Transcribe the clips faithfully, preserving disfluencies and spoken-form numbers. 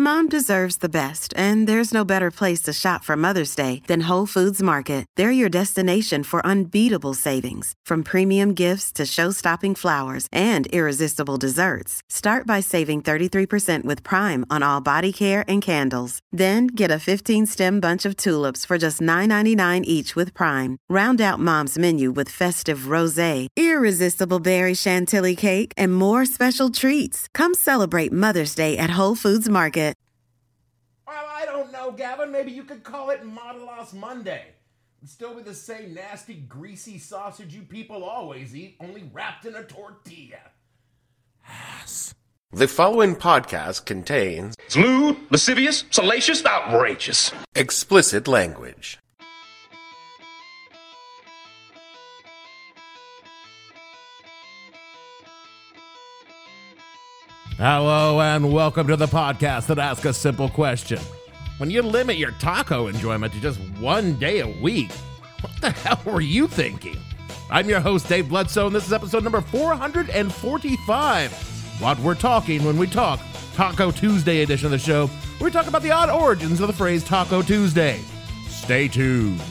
Mom deserves the best, and there's no better place to shop for Mother's Day than Whole Foods Market. They're your destination for unbeatable savings, from premium gifts to show-stopping flowers and irresistible desserts. Start by saving thirty-three percent with Prime on all body care and candles. Then get a fifteen-stem bunch of tulips for just nine ninety-nine each with Prime. Round out Mom's menu with festive rosé, irresistible berry chantilly cake, and more special treats. Come celebrate Mother's Day at Whole Foods Market. Well, I don't know, Gavin. Maybe you could call it Modelos Monday. It'd still be the same nasty, greasy sausage you people always eat, only wrapped in a tortilla. Ass. The following podcast contains lewd, lascivious, salacious, outrageous, explicit language. Hello and welcome to the podcast that asks a simple question. When you limit your taco enjoyment to just one day a week, what the hell were you thinking? I'm your host, Dave Bledsoe, and this is episode number four hundred forty-five. What we're talking when we talk Taco Tuesday edition of the show, where we talk about the odd origins of the phrase Taco Tuesday. Stay tuned.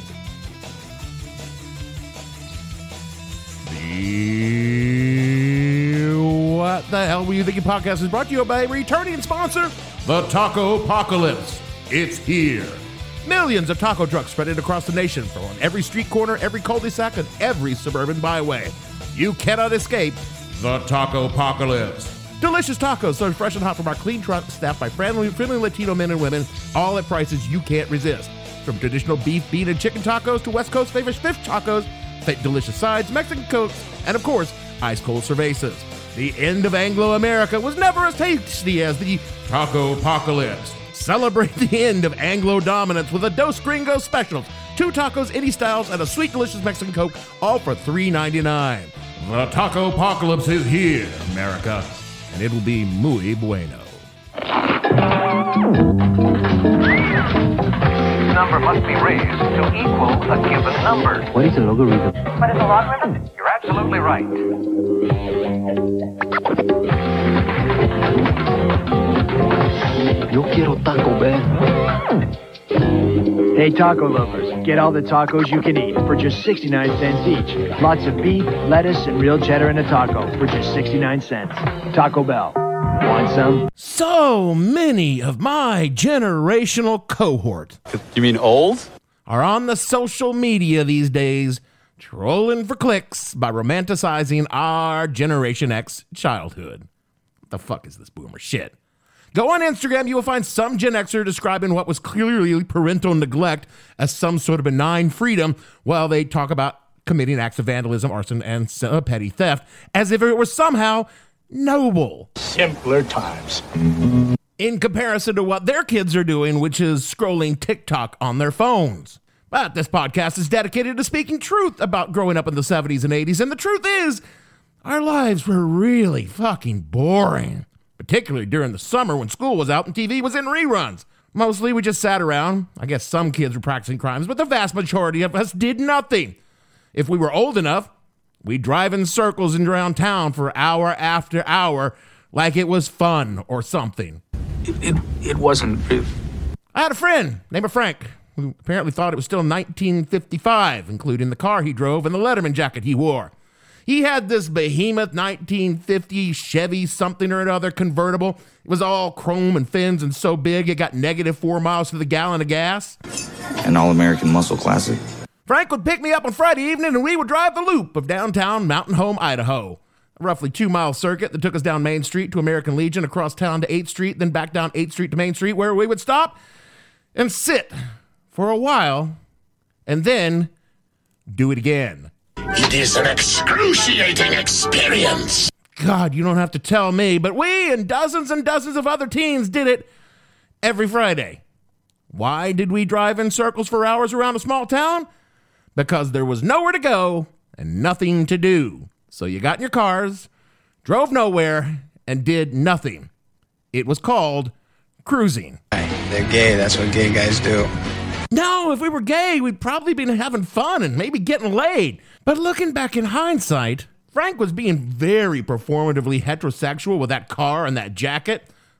The What the Hell Were You Thinking podcast is brought to you by returning sponsor, the Taco Apocalypse. It's here. Millions of taco trucks spread across the nation from on every street corner, every cul-de-sac, and every suburban byway. You cannot escape the Taco Apocalypse. Delicious tacos served fresh and hot from our clean truck staffed by friendly, friendly Latino men and women, all at prices you can't resist. From traditional beef, bean, and chicken tacos to West Coast favorite fish tacos, delicious sides, Mexican cokes, and of course, ice-cold cervezas. The end of Anglo-America was never as tasty as the Taco Apocalypse. Celebrate the end of Anglo dominance with a Dos Gringos specials, two tacos, any styles, and a sweet, delicious Mexican Coke, all for three ninety-nine. The Taco Apocalypse is here, America, and it'll be muy bueno. Number must be raised to equal a given number. What is a logarithm? What is a logarithm? You're absolutely right. Yo quiero Taco Bell. Hey, taco lovers, get all the tacos you can eat for just sixty-nine cents each. Lots of beef, lettuce, and real cheddar in a taco for just sixty-nine cents. Taco Bell. Want some? So many of my generational cohort. You mean old? Are on the social media these days, trolling for clicks by romanticizing our Generation X childhood. What the fuck is this boomer shit? Go on Instagram, you will find some Gen Xer describing what was clearly parental neglect as some sort of benign freedom, while they talk about committing acts of vandalism, arson, and uh, petty theft, as if it were somehow noble. Simpler times. In comparison to what their kids are doing, which is scrolling TikTok on their phones. But this podcast is dedicated to speaking truth about growing up in the seventies and eighties, and the truth is, our lives were really fucking boring. Particularly during the summer when school was out and T V was in reruns. Mostly we just sat around. I guess some kids were practicing crimes, but the vast majority of us did nothing. If we were old enough, we'd drive in circles and around town for hour after hour like it was fun or something. It, it, it wasn't. It... I had a friend named Frank who apparently thought it was still nineteen fifty-five, including the car he drove and the Letterman jacket he wore. He had this behemoth nineteen fifty Chevy something or another convertible. It was all chrome and fins and so big it got negative four miles to the gallon of gas. An all-American muscle classic. Frank would pick me up on Friday evening and we would drive the loop of downtown Mountain Home, Idaho. A roughly two-mile circuit that took us down Main Street to American Legion, across town to eighth Street, then back down eighth Street to Main Street, where we would stop and sit for a while and then do it again. It is an excruciating experience. God, you don't have to tell me, but we and dozens and dozens of other teens did it every Friday. Why did we drive in circles for hours around a small town? Because there was nowhere to go and nothing to do. So you got in your cars, drove nowhere, and did nothing. It was called cruising. They're gay, that's what gay guys do. No, if we were gay, we'd probably been having fun and maybe getting laid. But looking back in hindsight, Frank was being very performatively heterosexual with that car and that jacket.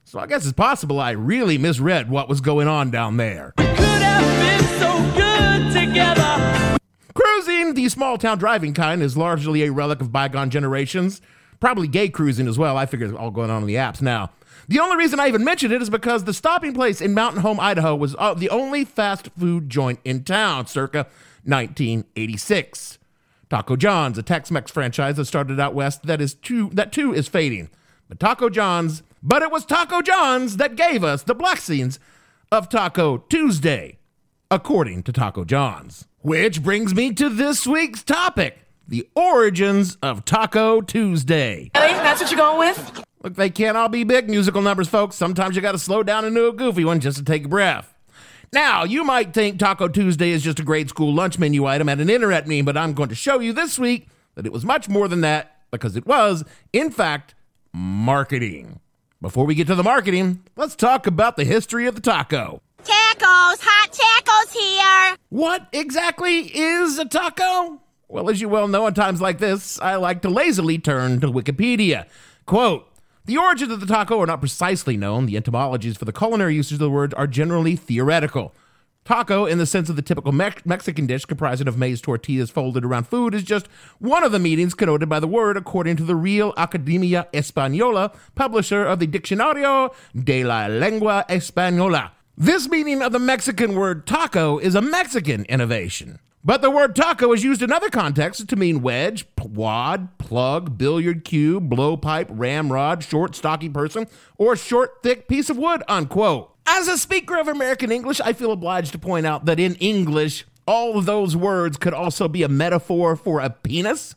So I guess it's possible I really misread what was going on down there. We could have been so good together. Cruising, the small-town driving kind, is largely a relic of bygone generations. Probably gay cruising as well. I figure it's all going on in the apps now. The only reason I even mentioned it is because the stopping place in Mountain Home, Idaho was uh, the only fast food joint in town circa nineteen eighty-six. Taco John's, a Tex-Mex franchise that started out west that is too, that too is fading. But Taco John's, but it was Taco John's that gave us the blessings of Taco Tuesday, according to Taco John's. Which brings me to this week's topic, the origins of Taco Tuesday. Really? That's what you're going with? Look, they can't all be big musical numbers, folks. Sometimes you got to slow down into a goofy one just to take a breath. Now, you might think Taco Tuesday is just a grade school lunch menu item at an internet meme, but I'm going to show you this week that it was much more than that, because it was, in fact, marketing. Before we get to the marketing, let's talk about the history of the taco. Tacos, hot tacos here. What exactly is a taco? Well, as you well know, in times like this, I like to lazily turn to Wikipedia. Quote, the origins of the taco are not precisely known. The etymologies for the culinary uses of the word are generally theoretical. Taco, in the sense of the typical Me- Mexican dish comprising of maize tortillas folded around food, is just one of the meanings connoted by the word, according to the Real Academia Española, publisher of the Diccionario de la Lengua Española. This meaning of the Mexican word taco is a Mexican innovation. But the word taco is used in other contexts to mean wedge, wad, plug, billiard cue, blowpipe, ramrod, short, stocky person, or short, thick piece of wood, unquote. As a speaker of American English, I feel obliged to point out that in English, all of those words could also be a metaphor for a penis,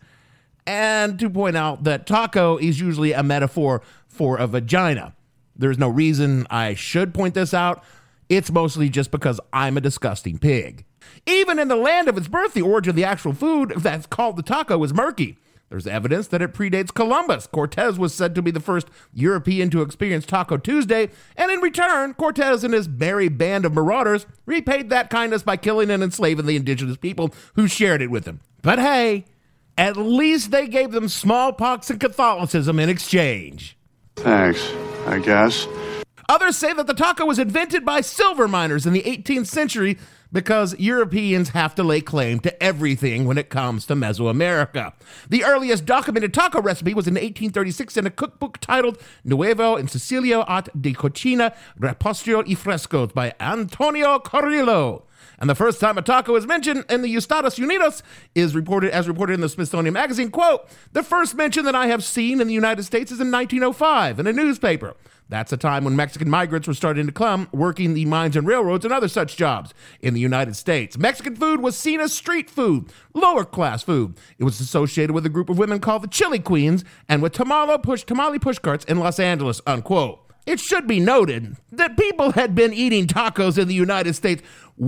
and to point out that taco is usually a metaphor for a vagina. There's no reason I should point this out. It's mostly just because I'm a disgusting pig. Even in the land of its birth, the origin of the actual food that's called the taco is murky. There's evidence that it predates Columbus. Cortez was said to be the first European to experience Taco Tuesday, and in return, Cortez and his merry band of marauders repaid that kindness by killing and enslaving the indigenous people who shared it with him. But hey, at least they gave them smallpox and Catholicism in exchange. Thanks, I guess. Others say that the taco was invented by silver miners in the eighteenth century because Europeans have to lay claim to everything when it comes to Mesoamerica. The earliest documented taco recipe was in eighteen thirty-six in a cookbook titled Nuevo en Sicilia Art de Cocina, Reposto y Frescos by Antonio Carrillo. And the first time a taco is mentioned in the Estados Unidos is reported as reported in the Smithsonian Magazine, quote, the first mention that I have seen in the United States is in nineteen oh five in a newspaper. That's a time when Mexican migrants were starting to come, working the mines and railroads and other such jobs in the United States. Mexican food was seen as street food, lower class food. It was associated with a group of women called the Chili Queens and with tamale push, tamale pushcarts in Los Angeles, unquote. It should be noted that people had been eating tacos in the United States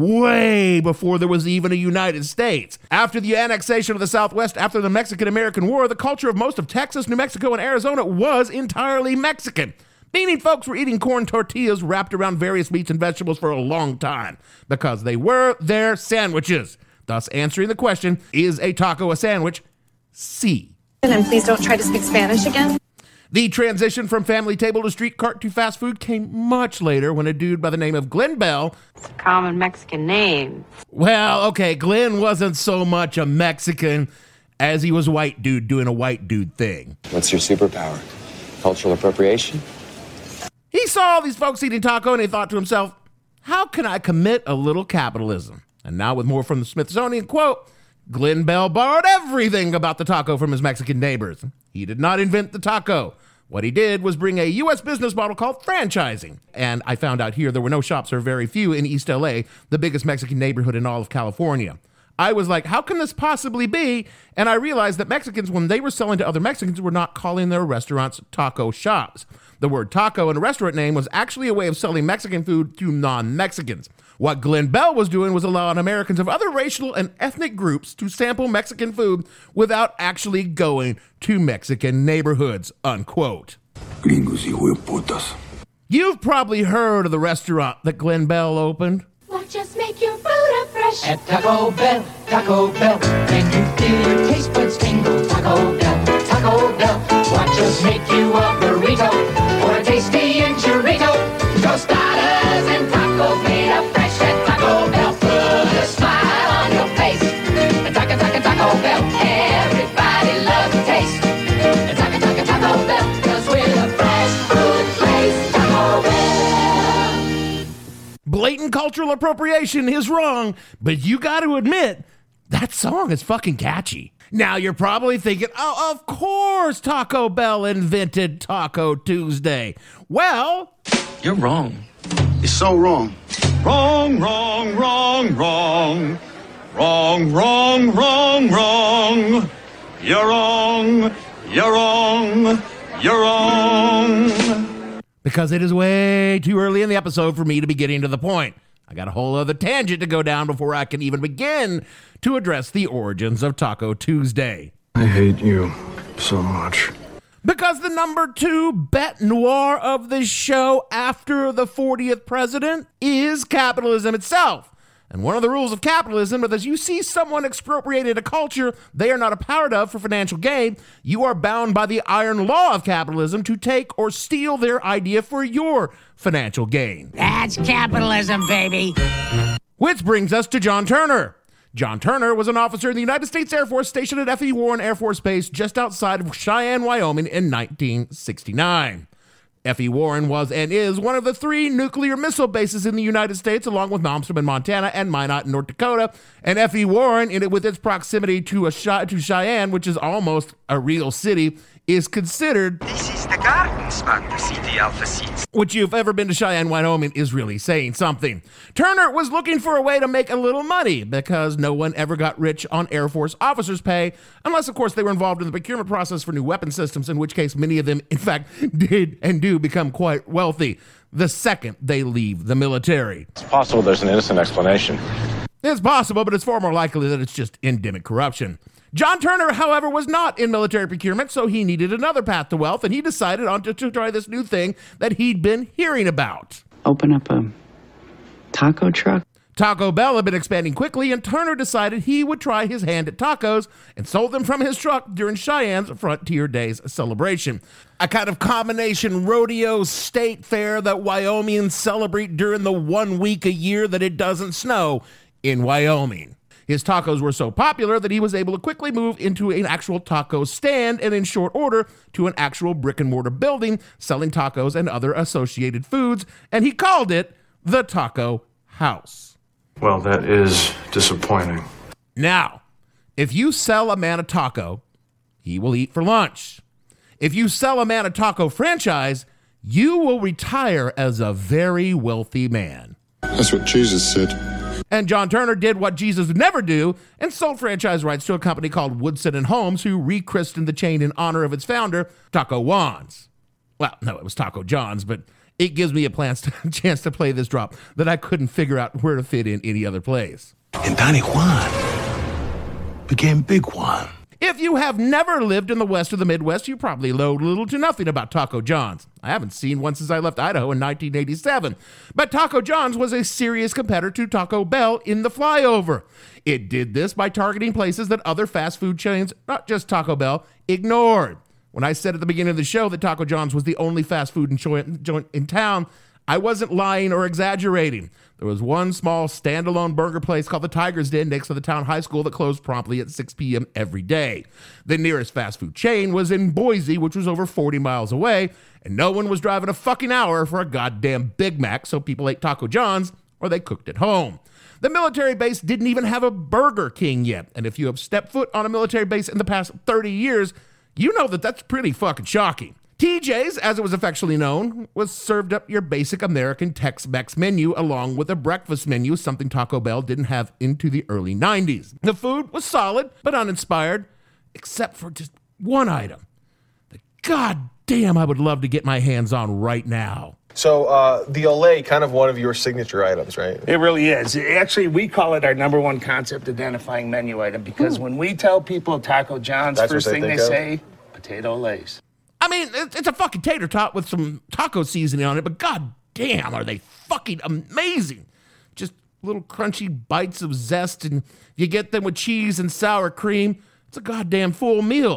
way before there was even a United States. After the annexation of the Southwest, after the Mexican-American War, the culture of most of Texas, New Mexico, and Arizona was entirely Mexican. Meaning folks were eating corn tortillas wrapped around various meats and vegetables for a long time because they were their sandwiches. Thus answering the question, is a taco a sandwich? C. And please don't try to speak Spanish again. The transition from family table to street cart to fast food came much later when a dude by the name of Glenn Bell. It's a common Mexican name. Well, okay, Glenn wasn't so much a Mexican as he was a white dude doing a white dude thing. What's your superpower? Cultural appropriation? He saw all these folks eating taco and he thought to himself, how can I commit a little capitalism? And now with more from the Smithsonian, quote, Glenn Bell borrowed everything about the taco from his Mexican neighbors. He did not invent the taco. What he did was bring a U S business model called franchising. And I found out here there were no shops or very few in East L A, the biggest Mexican neighborhood in all of California. I was like, how can this possibly be? And I realized that Mexicans, when they were selling to other Mexicans, were not calling their restaurants taco shops. The word taco in a restaurant name was actually a way of selling Mexican food to non-Mexicans. What Glenn Bell was doing was allowing Americans of other racial and ethnic groups to sample Mexican food without actually going to Mexican neighborhoods, unquote. Gringos y hueputas. You've probably heard of the restaurant that Glenn Bell opened. What just make your Buddha fresh? At Taco Bell, Taco Bell, can you feel your taste buds tingle? Taco Bell, Taco Bell, what just make you a burrito or a tasty and churrito, tostadas and tacos made up fresh at Taco Bell. Put a smile on your face. Taco, taco, Taco Bell. Everybody loves the taste. Taco, taco, Taco Bell. 'Cause we're the fresh food place. Taco Bell. Blatant cultural appropriation is wrong, but you got to admit, that song is fucking catchy. Now you're probably thinking, oh, of course Taco Bell invented Taco Tuesday. Well, You're wrong. You're so wrong. Wrong, wrong, wrong, wrong. Wrong, wrong, wrong, wrong. You're wrong. You're wrong. You're wrong. because it is way too early in the episode for me to be getting to the point. I got a whole other tangent to go down before I can even begin to address the origins of Taco Tuesday. I hate you so much. Because the number two bête noire of this show after the fortieth president is capitalism itself. And one of the rules of capitalism is that you see someone expropriated a culture they are not a part of for financial gain, you are bound by the iron law of capitalism to take or steal their idea for your financial gain. That's capitalism, baby. Which brings us to John Turner. John Turner was an officer in the United States Air Force stationed at F E Warren Air Force Base just outside of Cheyenne, Wyoming in nineteen sixty-nine. F E Warren was and is one of the three nuclear missile bases in the United States, along with Malmstrom in Montana and Minot in North Dakota. And F E Warren, in it, with its proximity to, a Chey- to Cheyenne, which is almost a real city, is considered... This is the garden spot, the City Alpha Seats. Which, you've ever been to Cheyenne, Wyoming, is really saying something. Turner was looking for a way to make a little money because no one ever got rich on Air Force officers' pay, unless, of course, they were involved in the procurement process for new weapon systems, in which case many of them, in fact, did and do become quite wealthy the second they leave the military. It's possible there's an innocent explanation. It's possible, but it's far more likely that it's just endemic corruption. John Turner, however, was not in military procurement, so he needed another path to wealth, and he decided on to, to try this new thing that he'd been hearing about. Open up a taco truck? Taco Bell had been expanding quickly, and Turner decided he would try his hand at tacos and sold them from his truck during Cheyenne's Frontier Days celebration. A kind of combination rodeo state fair that Wyomingians celebrate during the one week a year that it doesn't snow in Wyoming. His tacos were so popular that he was able to quickly move into an actual taco stand and in short order to an actual brick and mortar building selling tacos and other associated foods, and he called it the Taco House. Well, that is disappointing. Now, if you sell a man a taco, he will eat for lunch. If you sell a man a taco franchise, you will retire as a very wealthy man. That's what Jesus said. And John Turner did what Jesus would never do and sold franchise rights to a company called Woodson and Holmes, who rechristened the chain in honor of its founder, Taco Juan's. Well, no, it was Taco John's, but it gives me a chance to play this drop that I couldn't figure out where to fit in any other place. And Tiny Juan became Big Juan. If you have never lived in the West or the Midwest, you probably know little to nothing about Taco John's. I haven't seen one since I left Idaho in nineteen eighty-seven. But Taco John's was a serious competitor to Taco Bell in the flyover. It did this by targeting places that other fast food chains, not just Taco Bell, ignored. When I said at the beginning of the show that Taco John's was the only fast food joint in town, I wasn't lying or exaggerating. There was one small standalone burger place called the Tiger's Den next to the town high school that closed promptly at six p.m. every day. The nearest fast food chain was in Boise, which was over forty miles away, and no one was driving a fucking hour for a goddamn Big Mac, so people ate Taco John's or they cooked at home. The military base didn't even have a Burger King yet, and if you have stepped foot on a military base in the past thirty years, you know that that's pretty fucking shocking. T J's, as it was affectionately known, was served up your basic American Tex-Mex menu along with a breakfast menu, something Taco Bell didn't have into the early nineties. The food was solid, but uninspired, except for just one item that goddamn I would love to get my hands on right now. So uh, the Olay, kind of one of your signature items, right? It really is. Actually, we call it our number one concept identifying menu item because Ooh. when we tell people Taco John's, That's first they thing they of? say, potato Lays. I mean, it's a fucking tater tot with some taco seasoning on it, but god damn, are they fucking amazing. Just little crunchy bites of zest, and you get them with cheese and sour cream. It's a goddamn full meal.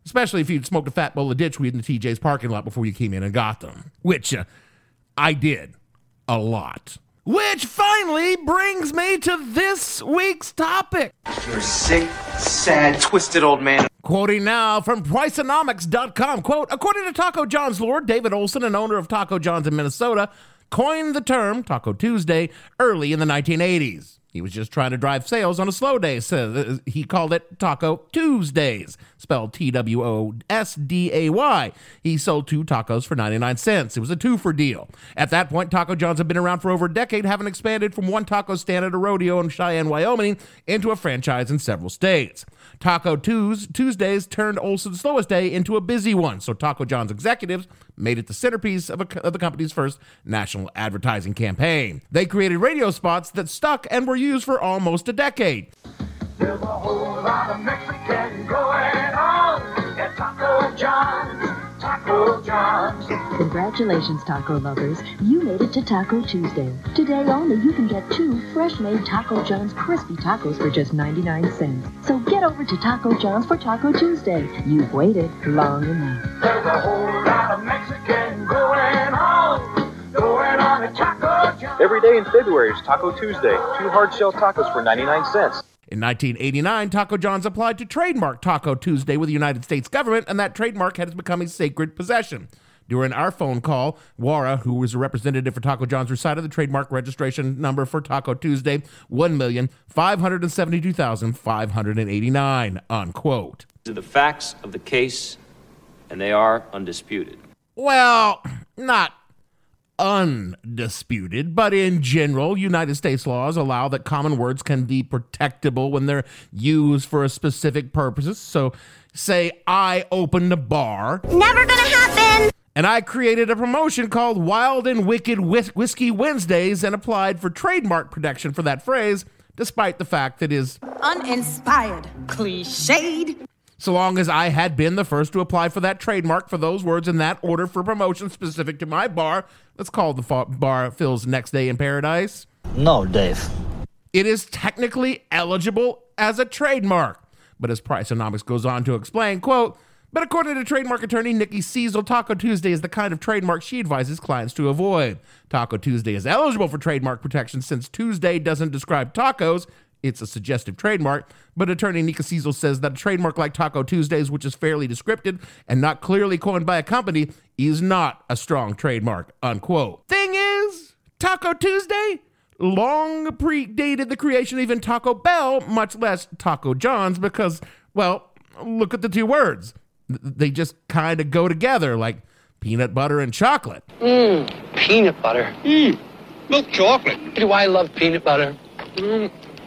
especially if you'd smoked a fat bowl of ditchweed in the T J's parking lot before you came in and got them, which uh, I did a lot. Which finally brings me to this week's topic. You're sick, sad, twisted old man. Quoting now from Priceonomics dot com, quote, according to Taco John's lord, David Olson, an owner of Taco John's in Minnesota, coined the term Taco Tuesday early in the nineteen eighties. He was just trying to drive sales on a slow day, so he called it Taco Tuesdays, spelled T W O S D A Y. He sold two tacos for ninety-nine cents. It was a two-for deal. At that point, Taco John's had been around for over a decade, having expanded from one taco stand at a rodeo in Cheyenne, Wyoming, into a franchise in several states. Taco Tues- Tuesdays turned Olson's slowest day into a busy one, so Taco John's executives made it the centerpiece of, a, of the company's first national advertising campaign. They created radio spots that stuck and were used for almost a decade. There's a whole lot of Mexican going on at Taco John's. Taco John's. Congratulations, taco lovers. You made it to Taco Tuesday. Today only you can get two fresh-made Taco John's crispy tacos for just ninety-nine cents. So get over to Taco John's for Taco Tuesday. You've waited long enough. There's a whole lot of Mexican going on, going on at Taco John's. Every day in February is Taco Tuesday. Two hard-shell tacos for ninety-nine cents. In nineteen eighty-nine, Taco John's applied to trademark Taco Tuesday with the United States government, and that trademark has become a sacred possession. During our phone call, Wara, who was a representative for Taco John's, recited the trademark registration number for Taco Tuesday, one million five hundred seventy-two thousand five hundred eighty-nine, unquote. These are the facts of the case, and they are undisputed. Well, not undisputed, but in general, United States laws allow that common words can be protectable when they're used for a specific purpose. So, say I opened a bar. Never gonna happen! And I created a promotion called Wild and Wicked Whis- Whiskey Wednesdays and applied for trademark protection for that phrase, despite the fact that it is uninspired, cliched. So long as I had been the first to apply for that trademark for those words in that order for promotion specific to my bar, let's call the fa- bar Phil's Next Day in Paradise. No, Dave. It is technically eligible as a trademark. But as Priceonomics goes on to explain, quote, but according to trademark attorney Nikki Cecil, Taco Tuesday is the kind of trademark she advises clients to avoid. Taco Tuesday is eligible for trademark protection since Tuesday doesn't describe tacos. It's a suggestive trademark, but attorney Nikki Cecil says that a trademark like Taco Tuesdays, which is fairly descriptive and not clearly coined by a company, is not a strong trademark, unquote. Thing is, Taco Tuesday long predated the creation of even Taco Bell, much less Taco John's, because, well, look at the two words. They just kind of go together like peanut butter and chocolate. Mmm, peanut butter. Mmm, milk chocolate. Do I love peanut butter? Mmm.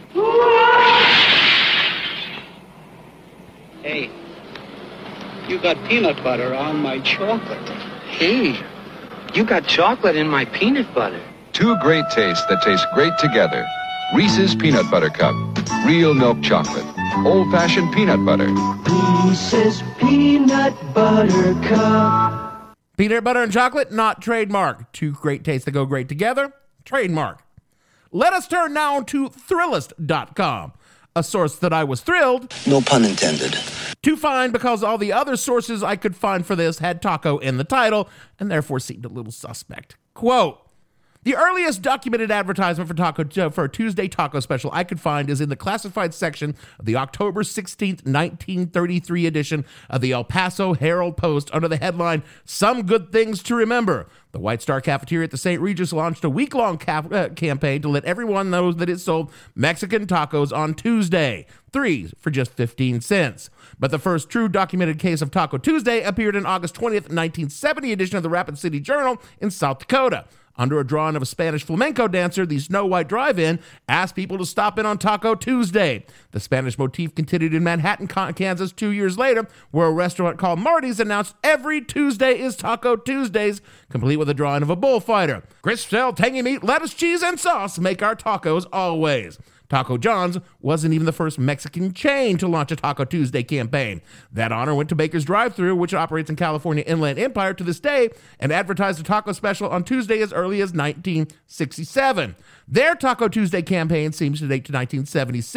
Hey, you got peanut butter on my chocolate. Hey, you got chocolate in my peanut butter. Two great tastes that taste great together. Reese's Peanut Butter Cup. Real milk chocolate. Old-fashioned peanut butter. Reese's Peanut Butter Cup. Peanut butter and chocolate, not trademark. Two great tastes that go great together, trademark. Let us turn now to Thrillist dot com, a source that I was thrilled, No pun intended, to find because all the other sources I could find for this had taco in the title and therefore seemed a little suspect. Quote, the earliest documented advertisement for taco for a Tuesday taco special I could find is in the classified section of the October sixteenth, nineteen thirty-three edition of the El Paso Herald-Post under the headline, Some Good Things to Remember. The White Star Cafeteria at the Saint Regis launched a week-long cap- uh, campaign to let everyone know that it sold Mexican tacos on Tuesday, three for just fifteen cents. But the first true documented case of Taco Tuesday appeared in August twentieth, nineteen seventy edition of the Rapid City Journal in South Dakota. Under a drawing of a Spanish flamenco dancer, the Snow White Drive-In asked people to stop in on Taco Tuesday. The Spanish motif continued in Manhattan, Kansas two years later, where a restaurant called Marty's announced every Tuesday is Taco Tuesdays, complete with a drawing of a bullfighter. Crisp shell, tangy meat, lettuce, cheese, and sauce make our tacos always. Taco John's wasn't even the first Mexican chain to launch a Taco Tuesday campaign. That honor went to Baker's Drive-Thru, which operates in California Inland Empire to this day, and advertised a taco special on Tuesday as early as nineteen sixty-seven. Their Taco Tuesday campaign seems to date to nineteen seventy-six.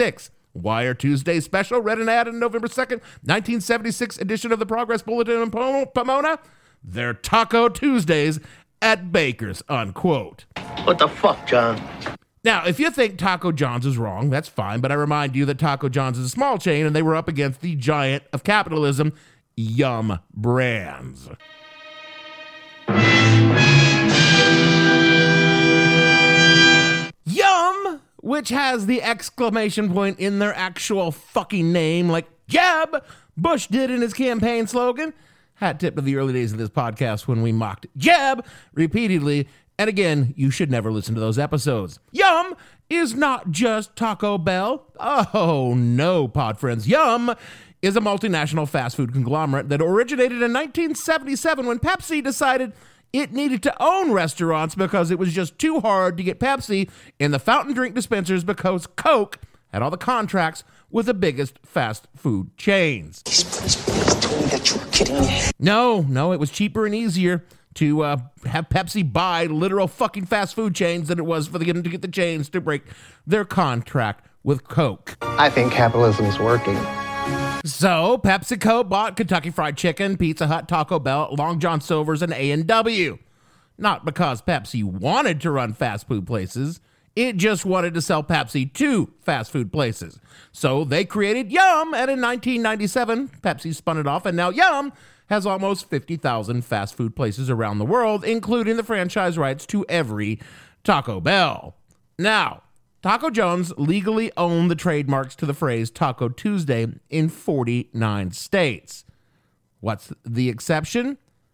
Wire Tuesday special read an ad in November second, nineteen seventy-six edition of the Progress Bulletin in Pomona. They're Taco Tuesdays at Baker's, unquote. What the fuck, John? Now, if you think Taco John's is wrong, that's fine, but I remind you that Taco John's is a small chain and they were up against the giant of capitalism, Yum Brands. Yum, which has the exclamation point in their actual fucking name, like Jeb Bush did in his campaign slogan. Hat tip to the early days of this podcast when we mocked Jeb repeatedly. And again, you should never listen to those episodes. Yum is not just Taco Bell. Oh, no, pod friends. Yum is a multinational fast food conglomerate that originated in nineteen seventy-seven when Pepsi decided it needed to own restaurants because it was just too hard to get Pepsi in the fountain drink dispensers because Coke had all the contracts with the biggest fast food chains. Please, please, please tell me that you're kidding me. No, no, it was cheaper and easier to uh, have Pepsi buy literal fucking fast food chains than it was for them to get the chains to break their contract with Coke. I think capitalism is working. So PepsiCo bought Kentucky Fried Chicken, Pizza Hut, Taco Bell, Long John Silver's, and A and W. Not because Pepsi wanted to run fast food places. It just wanted to sell Pepsi to fast food places. So they created Yum, and in nineteen ninety-seven, Pepsi spun it off, and now Yum has almost fifty thousand fast food places around the world, including the franchise rights to every Taco Bell. Now, Taco John's legally owned the trademarks to the phrase Taco Tuesday in forty-nine states. What's the exception?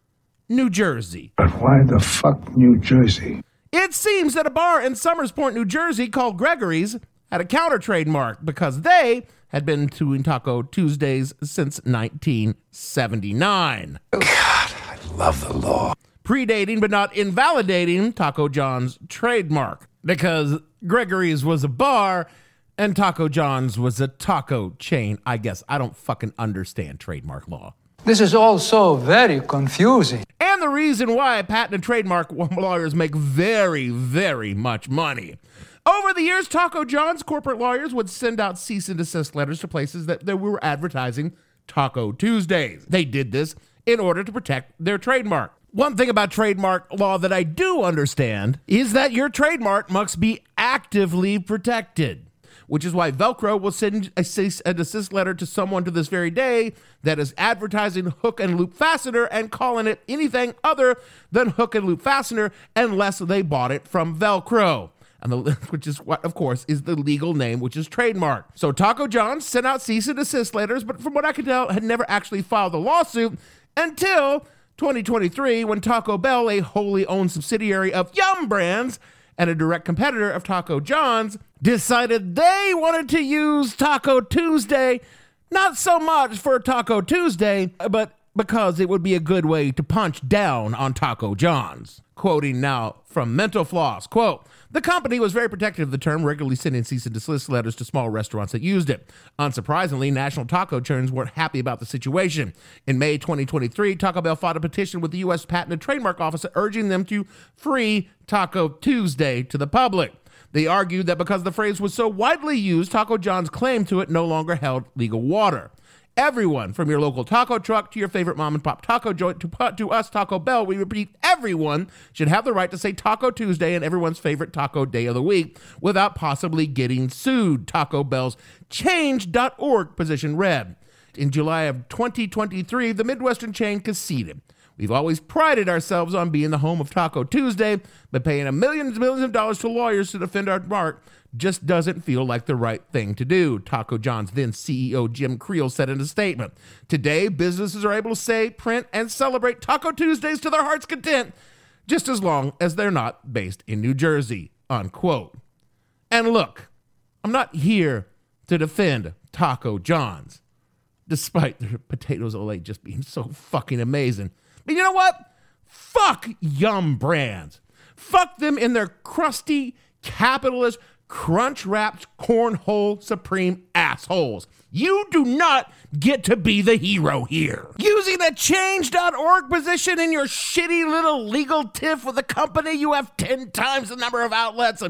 New Jersey. But why the fuck New Jersey? It seems that a bar in Somers Point, New Jersey called Gregory's had a counter trademark because they had been doing Taco Tuesdays since nineteen seventy-nine. God, I love the law. Predating but not invalidating Taco John's trademark because Gregory's was a bar and Taco John's was a taco chain. I guess I don't fucking understand trademark law. This is all so very confusing. And the reason why patent and trademark lawyers make very, very much money. Over the years, Taco John's corporate lawyers would send out cease and desist letters to places that they were advertising Taco Tuesdays. They did this in order to protect their trademark. One thing about trademark law that I do understand is that your trademark must be actively protected, which is why Velcro will send a cease and desist letter to someone to this very day that is advertising hook and loop fastener and calling it anything other than hook and loop fastener unless they bought it from Velcro. And the, which is what, of course, is the legal name, which is trademark. So Taco John's sent out cease and desist letters, but from what I can tell, had never actually filed a lawsuit until twenty twenty-three, when Taco Bell, a wholly owned subsidiary of Yum Brands and a direct competitor of Taco John's, decided they wanted to use Taco Tuesday, not so much for Taco Tuesday, but because it would be a good way to punch down on Taco John's. Quoting now from Mental Floss, quote, "The company was very protective of the term, regularly sending cease and desist letters to small restaurants that used it. Unsurprisingly, national taco chains weren't happy about the situation. In May twenty twenty-three, Taco Bell filed a petition with the U S Patent and Trademark Office urging them to free Taco Tuesday to the public. They argued that because the phrase was so widely used, Taco John's claim to it no longer held legal water. Everyone, from your local taco truck to your favorite mom and pop taco joint to, to us, Taco Bell, we repeat, everyone should have the right to say Taco Tuesday and everyone's favorite taco day of the week without possibly getting sued," Taco Bell's change dot org position read. In July of twenty twenty-three, the Midwestern chain conceded. "We've always prided ourselves on being the home of Taco Tuesday, but paying a millions and millions of dollars to lawyers to defend our mark just doesn't feel like the right thing to do," Taco John's then C E O Jim Creel said in a statement. "Today, businesses are able to say, print, and celebrate Taco Tuesdays to their heart's content, just as long as they're not based in New Jersey," unquote. And look, I'm not here to defend Taco John's, despite their potatoes ole just being so fucking amazing. But you know what? Fuck Yum Brands. Fuck them in their crusty, capitalist, crunch-wrapped, cornhole supreme assholes. You do not get to be the hero here. Using a change dot org position in your shitty little legal tiff with a company, you have ten times the number of outlets and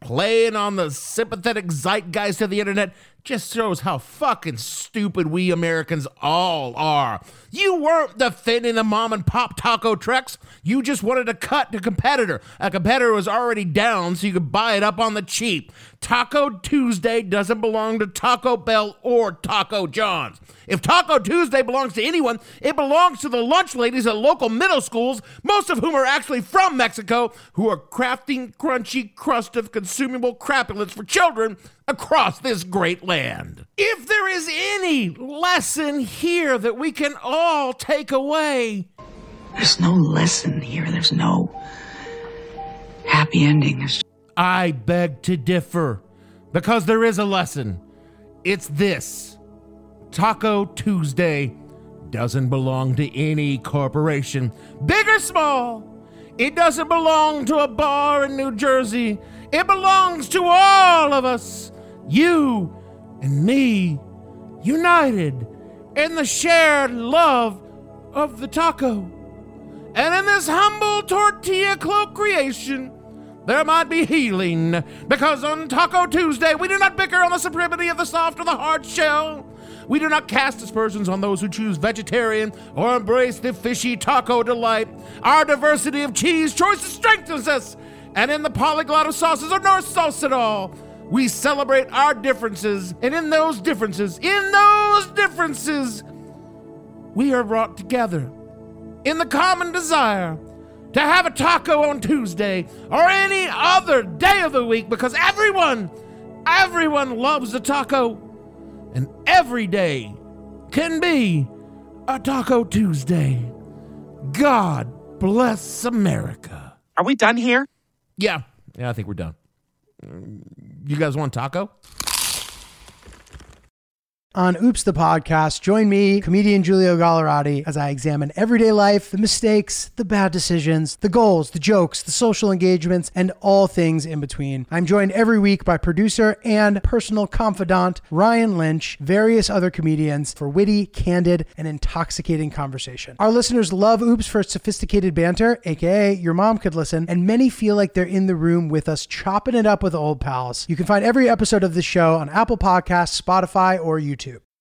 playing on the sympathetic zeitgeist of the internet just shows how fucking stupid we Americans all are. You weren't defending the mom and pop taco trucks. You just wanted to cut the competitor. A competitor was already down so you could buy it up on the cheap. Taco Tuesday doesn't belong to Taco Bell or Taco John's. If Taco Tuesday belongs to anyone, it belongs to the lunch ladies at local middle schools, most of whom are actually from Mexico, who are crafting crunchy crust of consumable crapulence for children across this great land. If there is any lesson here that we can all take away, There's no lesson here. There's no happy ending. There's... I beg to differ, because there is a lesson. It's this. Taco Tuesday doesn't belong to any corporation, big or small. It doesn't belong to a bar in New Jersey. It belongs to all of us, you and me, united in the shared love of the taco. And in this humble tortilla cloak creation, there might be healing, because on Taco Tuesday, we do not bicker on the supremacy of the soft or the hard shell. We do not cast aspersions on those who choose vegetarian or embrace the fishy taco delight. Our diversity of cheese choices strengthens us, and in the polyglot of sauces or North sauce at all, we celebrate our differences, and in those differences, in those differences, we are brought together in the common desire to have a taco on Tuesday or any other day of the week, because everyone, everyone loves a taco, and every day can be a Taco Tuesday. God bless America. Are we done here? Yeah, yeah, I think we're done. You guys want taco? On Oops the Podcast, join me, comedian Giulio Gallerati, as I examine everyday life, the mistakes, the bad decisions, the goals, the jokes, the social engagements, and all things in between. I'm joined every week by producer and personal confidant Ryan Lynch, various other comedians, for witty, candid, and intoxicating conversation. Our listeners love Oops for its sophisticated banter, aka your mom could listen, and many feel like they're in the room with us chopping it up with old pals. You can find every episode of this show on Apple Podcasts, Spotify, or YouTube.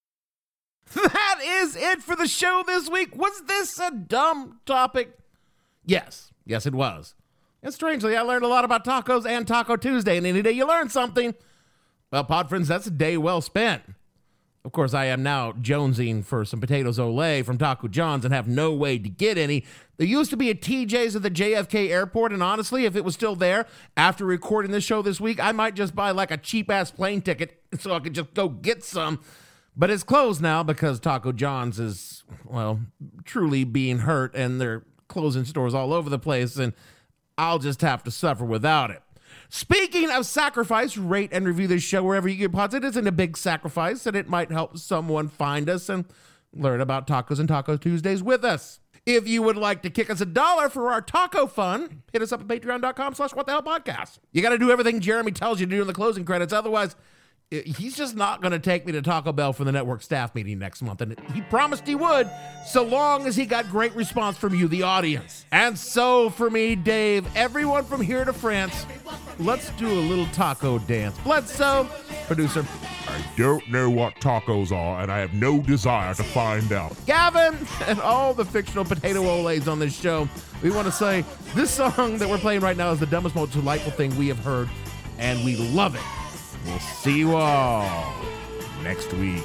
That is it for the show this week. Was this a dumb topic? Yes. Yes, it was. And strangely, I learned a lot about tacos and Taco Tuesday, and any day you learn something, well, pod friends, that's a day well spent. Of course, I am now jonesing for some potatoes ole from Taco John's and have no way to get any. There used to be a T J's at the J F K airport, and honestly, if it was still there after recording this show this week, I might just buy like a cheap-ass plane ticket so I could just go get some. But it's closed now because Taco John's is, well, truly being hurt, and they're closing stores all over the place, and I'll just have to suffer without it. Speaking of sacrifice, rate and review this show wherever you get pods. It isn't a big sacrifice, and it might help someone find us and learn about tacos and Taco Tuesdays with us. If you would like to kick us a dollar for our taco fun, hit us up at patreon.com slash what the hell podcast. You got to do everything Jeremy tells you to do in the closing credits. Otherwise, he's just not going to take me to Taco Bell for the network staff meeting next month. And he promised he would, so long as he got great response from you, the audience. And so for me, Dave, everyone from here to France, let's do a little taco dance. Bledsoe, producer. I don't know what tacos are, and I have no desire to find out. Gavin, and all the fictional potato oles on this show, we want to say this song that we're playing right now is the dumbest, most delightful thing we have heard, and we love it. We'll see you all next week.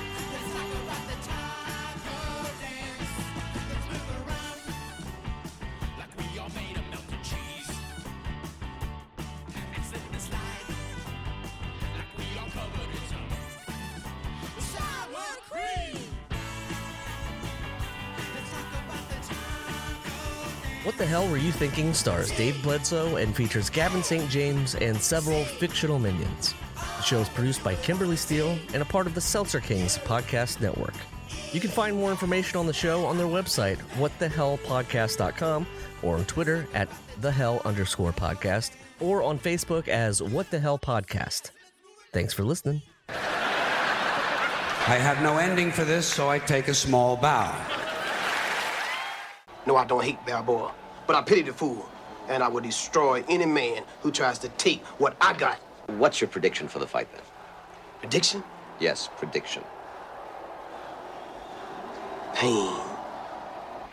What the Hell Were You Thinking stars Dave Bledsoe and features Gavin Saint James and several fictional minions. The show is produced by Kimberly Steele and a part of the Seltzer Kings podcast network. You can find more information on the show on their website, what the hell podcast dot com, or on Twitter at thehell underscore podcast, or on Facebook as What the Hell Podcast. Thanks for listening. I have no ending for this, so I take a small bow. No, I don't hate Balboa, but I pity the fool and I will destroy any man who tries to take what I got. What's your prediction for the fight, then? Prediction? Yes, prediction. Pain.